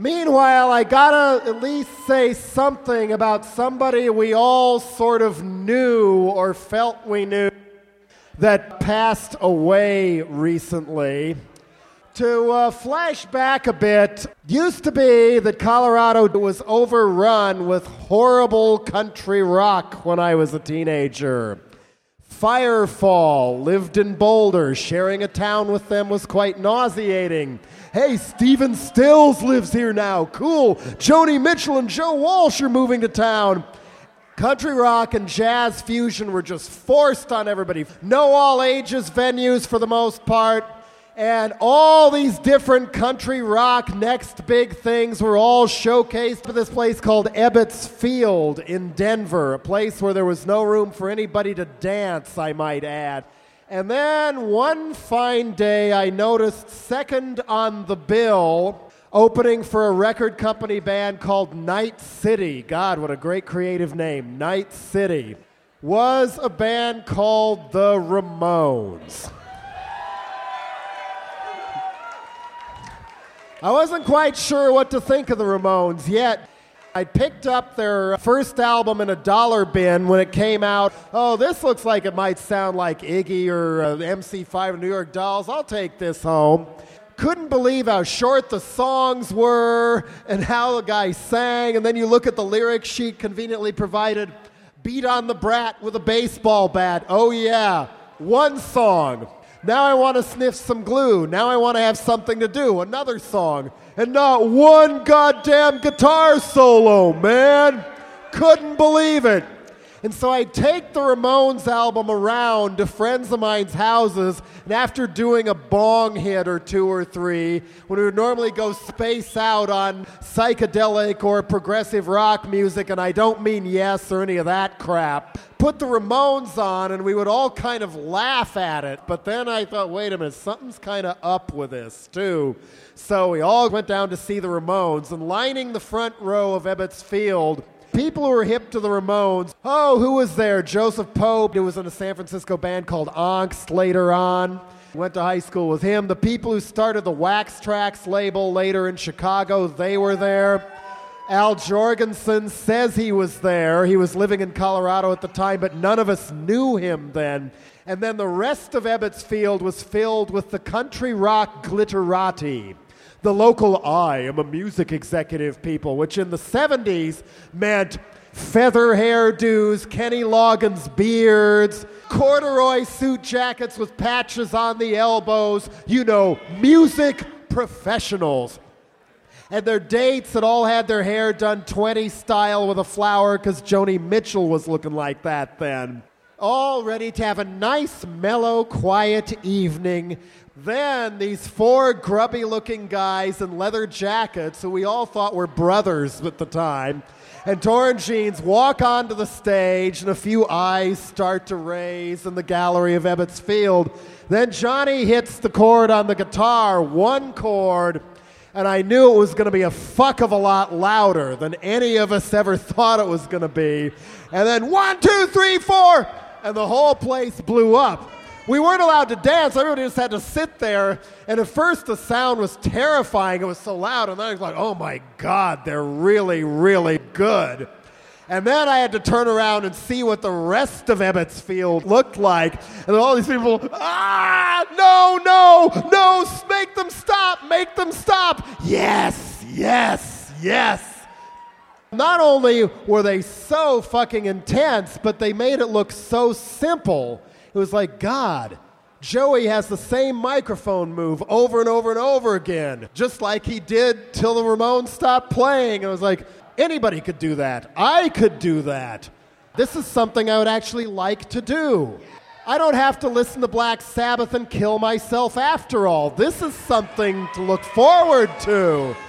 Meanwhile, I gotta at least say something about somebody we all sort of knew or felt we knew that passed away recently. To flash back a bit, used to be that Colorado was overrun with horrible country rock when I was a teenager. Firefall lived in Boulder. Sharing a town with them was quite nauseating. Hey, Stephen Stills lives here now. Cool. Joni Mitchell and Joe Walsh are moving to town. Country rock and jazz fusion were just forced on everybody. No all ages venues for the most part. And all these different country rock next big things were all showcased at this place called Ebbets Field in Denver, a place where there was no room for anybody to dance, I might add. And then one fine day I noticed second on the bill, opening for a record company band called Night City. God, what a great creative name, Night City. Was a band called the Ramones. I wasn't quite sure what to think of the Ramones yet. I picked up their first album in a dollar bin when it came out. Oh, this looks like it might sound like Iggy or MC5 New York Dolls. I'll take this home. Couldn't believe how short the songs were and how the guy sang. And then you look at the lyric sheet conveniently provided. Beat on the brat with a baseball bat. Oh yeah, one song. Now I want to sniff some glue. Now I want to have something to do. Another song. And not one goddamn guitar solo, man. Couldn't believe it. And so I'd take the Ramones album around to friends of mine's houses, and after doing a bong hit or two or three, when we would normally go space out on psychedelic or progressive rock music, and I don't mean Yes or any of that crap, put the Ramones on and we would all kind of laugh at it. But then I thought, wait a minute, something's kind of up with this too. So we all went down to see the Ramones, and lining the front row of Ebbets Field, people who were hip to the Ramones. Oh, who was there? Joseph Pope, who was in a San Francisco band called Angst later on. Went to high school with him. The people who started the Wax Trax label later in Chicago, they were there. Al Jorgensen says he was there. He was living in Colorado at the time, but none of us knew him then. And then the rest of Ebbets Field was filled with the country rock glitterati. The local I am a music executive people, which in the 70s meant feather hairdos, Kenny Loggins beards, corduroy suit jackets with patches on the elbows, you know, music professionals. And their dates had all had their hair done 20 style with a flower because Joni Mitchell was looking like that then. All ready to have a nice, mellow, quiet evening. Then these four grubby-looking guys in leather jackets, who we all thought were brothers at the time, and torn jeans walk onto the stage, and a few eyes start to raise in the gallery of Ebbets Field. Then Johnny hits the chord on the guitar, one chord, and I knew it was going to be a fuck of a lot louder than any of us ever thought it was going to be. And then 1, 2, 3, 4, and the whole place blew up. We weren't allowed to dance. Everybody just had to sit there. And at first the sound was terrifying. It was so loud. And then I was like, oh my God, they're really, really good. And then I had to turn around and see what the rest of Ebbets Field looked like. And all these people, no, make them stop. Yes, yes, yes. Not only were they so fucking intense, but they made it look so simple. It was like, God, Joey has the same microphone move over and over and over again, just like he did till the Ramones stopped playing. And I was like, anybody could do that. I could do that. This is something I would actually like to do. I don't have to listen to Black Sabbath and kill myself after all. This is something to look forward to.